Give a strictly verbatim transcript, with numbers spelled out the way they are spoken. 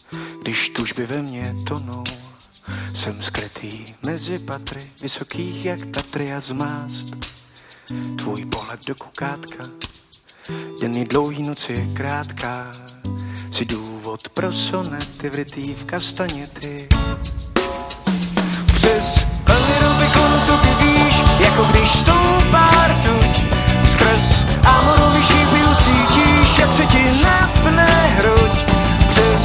když tužby ve mně tonou. Jsem skrytý mezi patry, vysokých jak Tatry a zmást tvůj pohled do kukátka. Denní dlouhý noc je krátká, si důvod pro sonety vrytý v kastaněty. Přes velmi Rubikonu to ty víš, jako když